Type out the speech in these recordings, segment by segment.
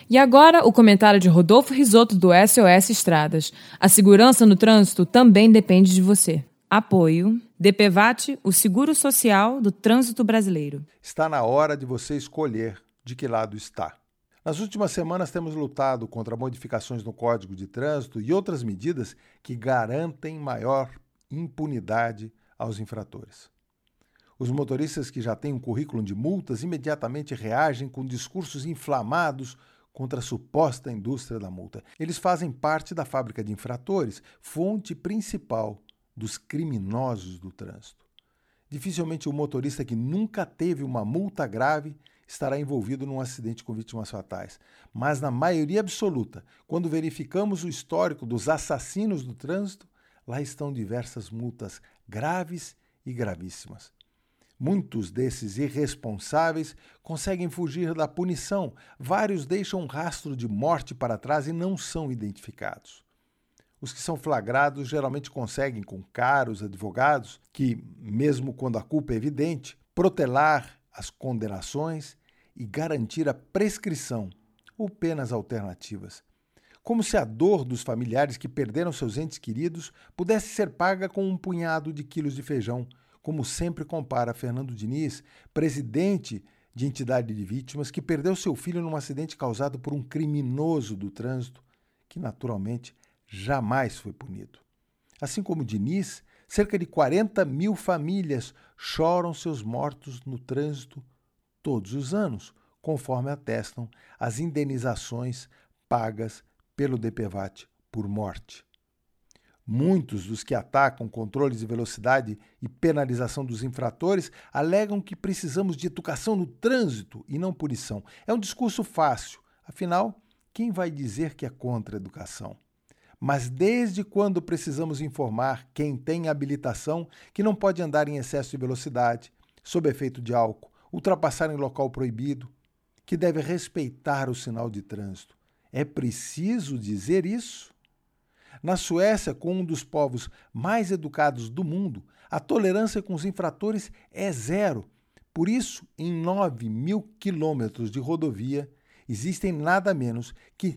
E agora, o comentário de Rodolfo Risotto do SOS Estradas. A segurança no trânsito também depende de você. Apoio. DPVAT, o seguro social do trânsito brasileiro. Está na hora de você escolher de que lado está. Nas últimas semanas temos lutado contra modificações no Código de Trânsito e outras medidas que garantem maior impunidade aos infratores. Os motoristas que já têm um currículo de multas imediatamente reagem com discursos inflamados contra a suposta indústria da multa. Eles fazem parte da fábrica de infratores, fonte principal dos criminosos do trânsito. Dificilmente o motorista que nunca teve uma multa grave estará envolvido num acidente com vítimas fatais. Mas na maioria absoluta, quando verificamos o histórico dos assassinos do trânsito, lá estão diversas multas graves e gravíssimas. Muitos desses irresponsáveis conseguem fugir da punição. Vários deixam um rastro de morte para trás e não são identificados. Os que são flagrados geralmente conseguem, com caros advogados, que, mesmo quando a culpa é evidente, protelar as condenações e garantir a prescrição ou penas alternativas. Como se a dor dos familiares que perderam seus entes queridos pudesse ser paga com um punhado de quilos de feijão, como sempre compara Fernando Diniz, presidente de entidade de vítimas, que perdeu seu filho num acidente causado por um criminoso do trânsito, que naturalmente jamais foi punido. Assim como Diniz, cerca de 40 mil famílias choram seus mortos no trânsito todos os anos, conforme atestam as indenizações pagas pelo DPVAT por morte. Muitos dos que atacam controles de velocidade e penalização dos infratores alegam que precisamos de educação no trânsito e não punição. É um discurso fácil, afinal, quem vai dizer que é contra a educação? Mas desde quando precisamos informar quem tem habilitação que não pode andar em excesso de velocidade, sob efeito de álcool, ultrapassar em local proibido, que deve respeitar o sinal de trânsito? É preciso dizer isso? Na Suécia, com um dos povos mais educados do mundo, a tolerância com os infratores é zero. Por isso, em 9.000 quilômetros de rodovia, existem nada menos que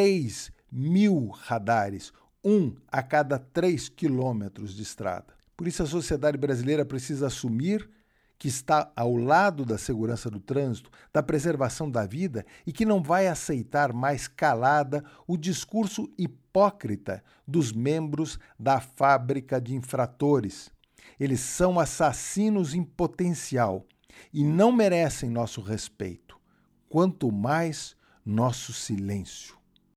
3.000 radares, um a cada 3 quilômetros de estrada. Por isso, a sociedade brasileira precisa assumir que está ao lado da segurança do trânsito, da preservação da vida e que não vai aceitar mais calada o discurso hipócrita dos membros da fábrica de infratores. Eles são assassinos em potencial e não merecem nosso respeito, quanto mais nosso silêncio.